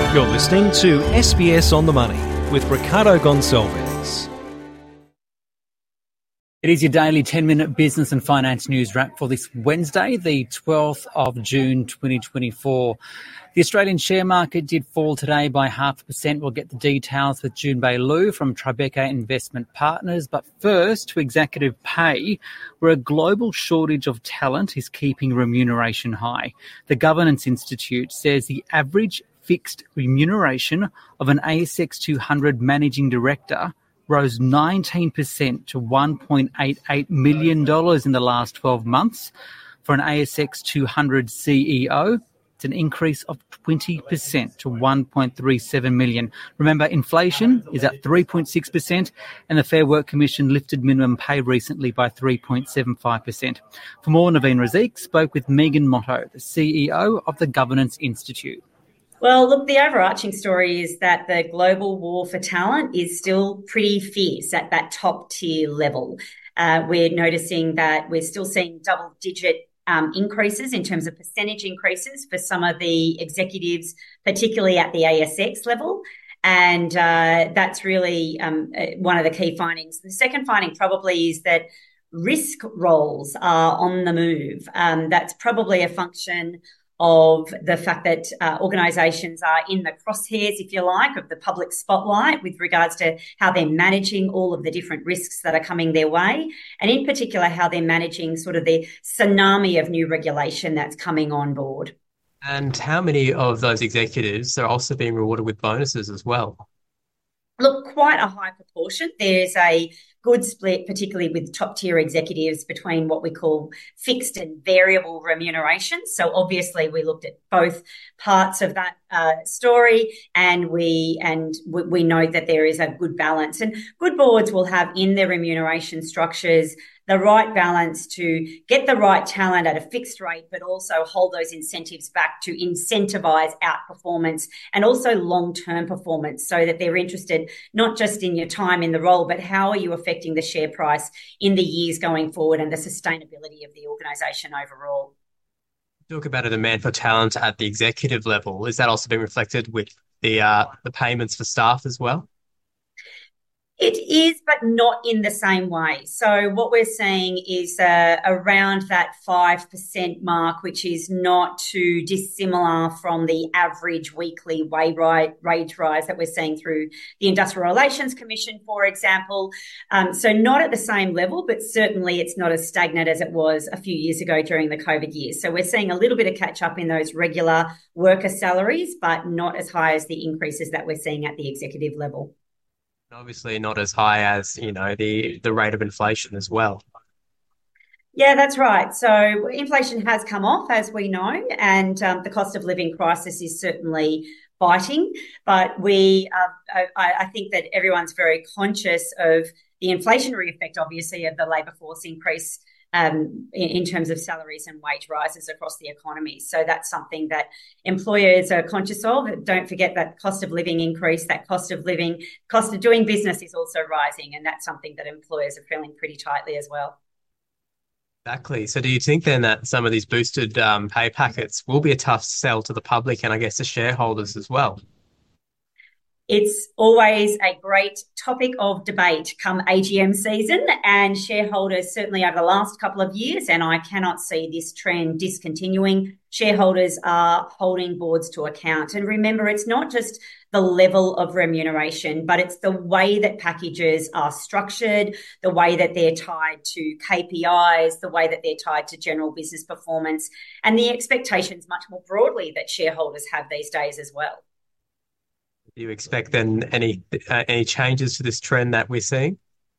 You're listening to SBS On The Money with Ricardo Gonçalves. It is your daily 10-minute business and finance news wrap for this Wednesday, the 12th of June 2024. The Australian share market did fall today by 0.5%. We'll get the details with June Bei Liu from Tribeca Investment Partners. But first, to executive pay, where a global shortage of talent is keeping remuneration high. The Governance Institute says the average fixed remuneration of an ASX 200 managing director rose 19% to $1.88 million in the last 12 months. For an ASX 200 CEO, it's an increase of 20% to $1.37 million. Remember, inflation is at 3.6%, and the Fair Work Commission lifted minimum pay recently by 3.75%. For more, Naveen Razik spoke with Megan Motto, the CEO of the Governance Institute. Well, look, the overarching story is that the global war for talent is still pretty fierce at that top tier level. We're noticing that we're still seeing double-digit increases in terms of percentage increases for some of the executives, particularly at the ASX level. And that's really one of the key findings. The second finding probably is that risk roles are on the move. That's probably a function of the fact that organisations are in the crosshairs, if you like, of the public spotlight with regards to how they're managing all of the different risks that are coming their way, and in particular how they're managing sort of the tsunami of new regulation that's coming on board. And how many of those executives are also being rewarded with bonuses as well? Look, quite a high proportion. There's a good split, particularly with top-tier executives, between what we call fixed and variable remuneration. So obviously we looked at both parts of that story, and we know that there is a good balance. And good boards will have in their remuneration structures the right balance to get the right talent at a fixed rate, but also hold those incentives back to incentivise outperformance and also long-term performance, so that they're interested not just in your time in the role, but how are you affecting the share price in the years going forward and the sustainability of the organisation overall. Talk about a demand for talent at the executive level. Is that also been reflected with the payments for staff as well? It is, but not in the same way. So what we're seeing is around that 5% mark, which is not too dissimilar from the average weekly wage rise that we're seeing through the Industrial Relations Commission, for example. So not at the same level, but certainly it's not as stagnant as it was a few years ago during the COVID years. So we're seeing a little bit of catch up in those regular worker salaries, but not as high as the increases that we're seeing at the executive level. Obviously not as high as, the rate of inflation as well. Yeah, that's right. So inflation has come off, as we know, and the cost of living crisis is certainly biting. But I think that everyone's very conscious of the inflationary effect, obviously, of the labour force increase in terms of salaries and wage rises across the economy. So that's something that employers are conscious of. Don't forget that cost of living increase, that cost of doing business is also rising, and that's something that employers are feeling pretty tightly as well. Exactly. So do you think then that some of these boosted pay packets will be a tough sell to the public and I guess the shareholders as well? It's always a great topic of debate come AGM season, and shareholders certainly over the last couple of years, and I cannot see this trend discontinuing. Shareholders are holding boards to account. And remember, it's not just the level of remuneration, but it's the way that packages are structured, the way that they're tied to KPIs, the way that they're tied to general business performance, and the expectations much more broadly that shareholders have these days as well. Do you expect then any changes to this trend that we're seeing?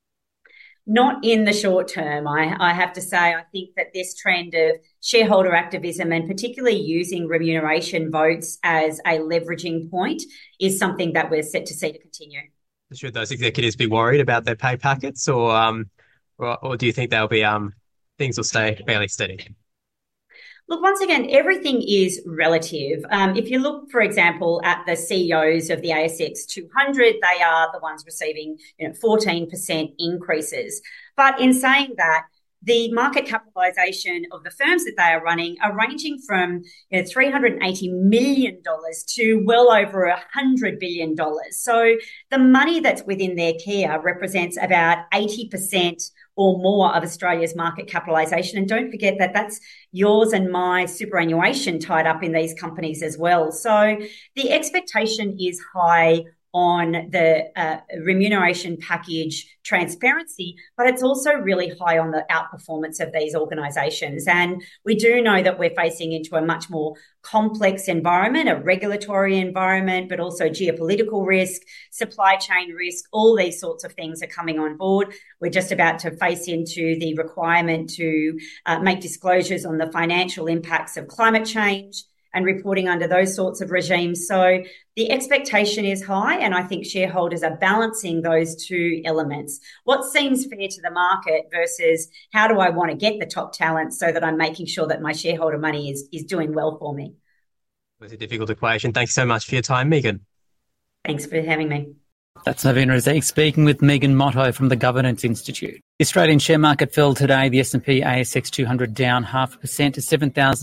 Not in the short term, I have to say. I think that this trend of shareholder activism and particularly using remuneration votes as a leveraging point is something that we're set to see to continue. Should those executives be worried about their pay packets, or do you think they'll be things will stay fairly steady? Look, once again, everything is relative. If you look, for example, at the CEOs of the ASX 200, they are the ones receiving 14% increases. But in saying that, the market capitalisation of the firms that they are running are ranging from $380 million to well over $100 billion. So the money that's within their care represents about 80% or more of Australia's market capitalisation. And don't forget that that's yours and my superannuation tied up in these companies as well. So the expectation is high on the remuneration package transparency, but it's also really high on the outperformance of these organisations. And we do know that we're facing into a much more complex environment, a regulatory environment, but also geopolitical risk, supply chain risk, all these sorts of things are coming on board. We're just about to face into the requirement to make disclosures on the financial impacts of climate change and reporting under those sorts of regimes. So the expectation is high, and I think shareholders are balancing those two elements. What seems fair to the market versus how do I want to get the top talent so that I'm making sure that my shareholder money is doing well for me. It's a difficult equation. Thanks so much for your time, Megan. Thanks for having me. That's Naveen Razik speaking with Megan Motto from the Governance Institute. The Australian share market fell today. The S&P ASX 200 down 0.5% to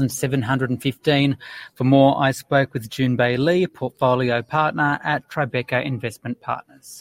7,715. For more, I spoke with Jun Bei Lee, portfolio partner at Tribeca Investment Partners.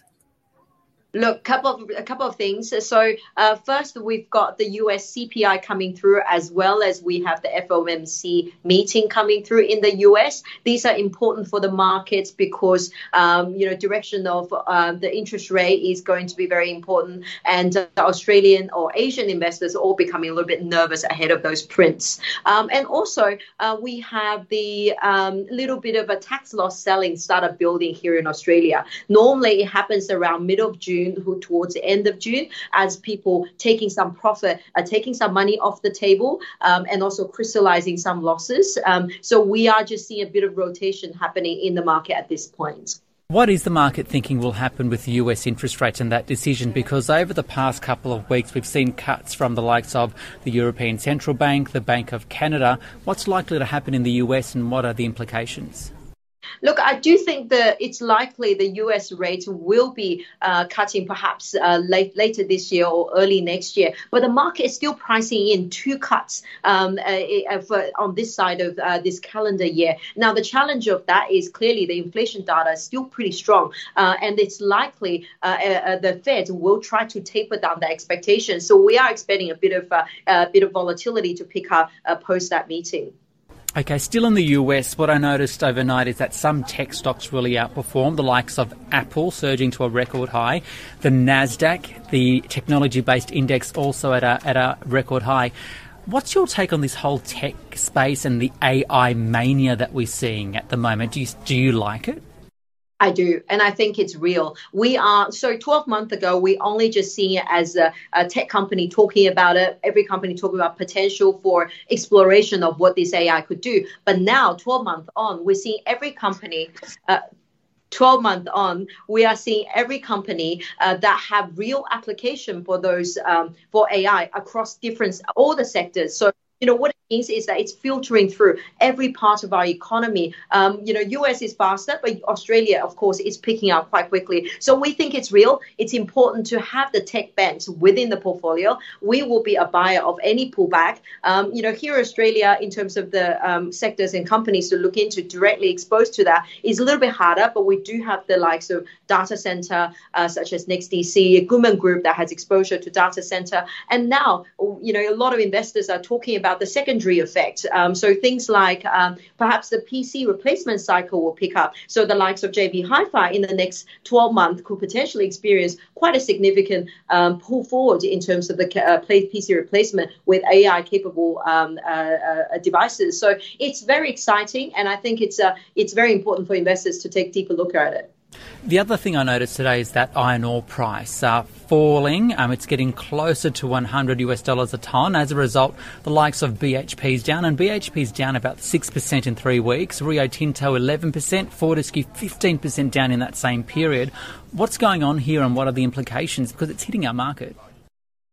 Look, a couple of things. So first, we've got the US CPI coming through, as well as we have the FOMC meeting coming through in the US. These are important for the markets because, direction of the interest rate is going to be very important. And the Australian or Asian investors are all becoming a little bit nervous ahead of those prints. And also, we have the little bit of a tax loss selling started building here in Australia. Normally, it happens around middle of June, towards the end of June, as people taking some profit, taking some money off the table, and also crystallizing some losses. So we are just seeing a bit of rotation happening in the market at this point. What is the market thinking will happen with the US interest rates and that decision? Because over the past couple of weeks, we've seen cuts from the likes of the European Central Bank, the Bank of Canada. What's likely to happen in the US and what are the implications? Look, I do think that it's likely the US rate will be cutting perhaps later this year or early next year. But the market is still pricing in 2 cuts on this side of this calendar year. Now, the challenge of that is clearly the inflation data is still pretty strong. And it's likely the Fed will try to taper down the expectations. So we are expecting a bit of volatility to pick up post that meeting. Okay, still in the US, what I noticed overnight is that some tech stocks really outperformed, the likes of Apple surging to a record high, the Nasdaq, the technology-based index also at a record high. What's your take on this whole tech space and the AI mania that we're seeing at the moment? Do you like it? I do, and I think it's real. 12 months ago, we only just seen it as a tech company talking about it, every company talking about potential for exploration of what this AI could do. But now, 12 months on, we're seeing every company 12 months on, we are seeing every company that have real application for those for AI across all the sectors. So, what it means is that it's filtering through every part of our economy. US is faster, but Australia, of course, is picking up quite quickly. So we think it's real. It's important to have the tech bent within the portfolio. We will be a buyer of any pullback. Here in Australia, in terms of the sectors and companies to look into directly exposed to that is a little bit harder, but we do have the likes of data center, such as NextDC, Goodman Group that has exposure to data center. And now, a lot of investors are talking about the secondary effect. So things like perhaps the PC replacement cycle will pick up. So the likes of JB Hi-Fi in the next 12 months could potentially experience quite a significant pull forward in terms of the PC replacement with AI-capable devices. So it's very exciting, and I think it's very important for investors to take a deeper look at it. The other thing I noticed today is that iron ore price falling. It's getting closer to $100 a tonne. As a result, the likes of BHP is down, and BHP is down about 6% in 3 weeks. Rio Tinto 11%, Fortescue 15% down in that same period. What's going on here, and what are the implications? Because it's hitting our market.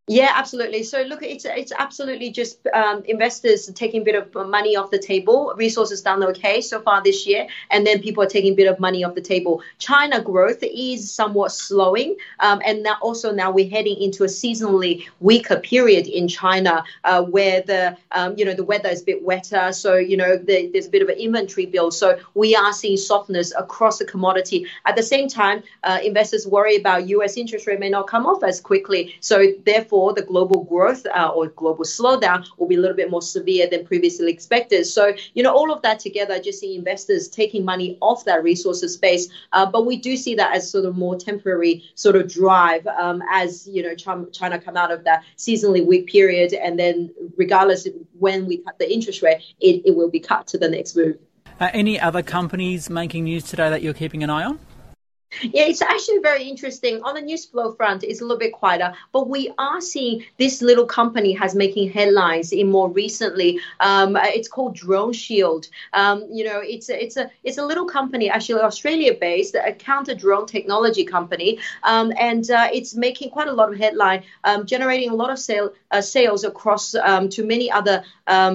Yeah, absolutely. So look, it's absolutely just investors taking a bit of money off the table. Resources done okay so far this year, and then people are taking a bit of money off the table. China growth is somewhat slowing, and now we're heading into a seasonally weaker period in China, where the weather is a bit wetter. So there's a bit of an inventory build. So we are seeing softness across the commodity. At the same time, investors worry about U.S. interest rate may not come off as quickly. So therefore, the global growth or global slowdown will be a little bit more severe than previously expected. So, all of that together, just see investors taking money off that resources space. But we do see that as sort of more temporary sort of drive as, China come out of that seasonally weak period. And then regardless of when we cut the interest rate, it will be cut to the next move. Any other companies making news today that you're keeping an eye on? Yeah, it's actually very interesting. On the news flow front, it's a little bit quieter, but we are seeing this little company has making headlines in more recently. It's called DroneShield. It's a little company, actually Australia-based, a counter-drone technology company, and it's making quite a lot of headline, generating a lot of sales across to many other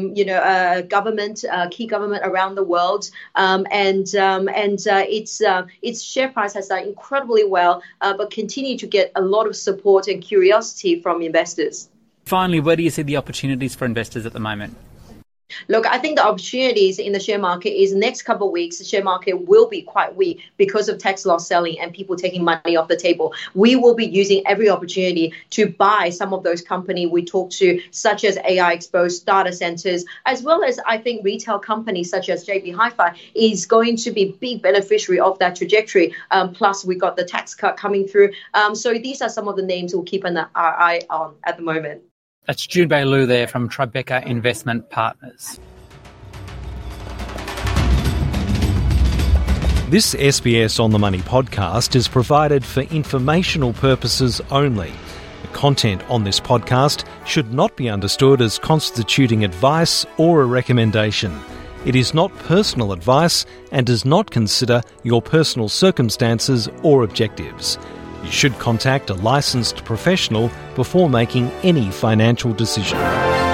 key government around the world, and its share price has done incredibly well, but continue to get a lot of support and curiosity from investors. Finally, where do you see the opportunities for investors at the moment? Look, I think the opportunities in the share market is next couple of weeks, the share market will be quite weak because of tax loss selling and people taking money off the table. We will be using every opportunity to buy some of those companies we talked to, such as AI exposed data centers, as well as I think retail companies such as JB Hi-Fi is going to be big beneficiary of that trajectory. Plus, we got the tax cut coming through. So these are some of the names we'll keep our eye on at the moment. That's June Bei Liu there from Tribeca Investment Partners. This SBS On The Money podcast is provided for informational purposes only. The content on this podcast should not be understood as constituting advice or a recommendation. It is not personal advice and does not consider your personal circumstances or objectives. You should contact a licensed professional before making any financial decision.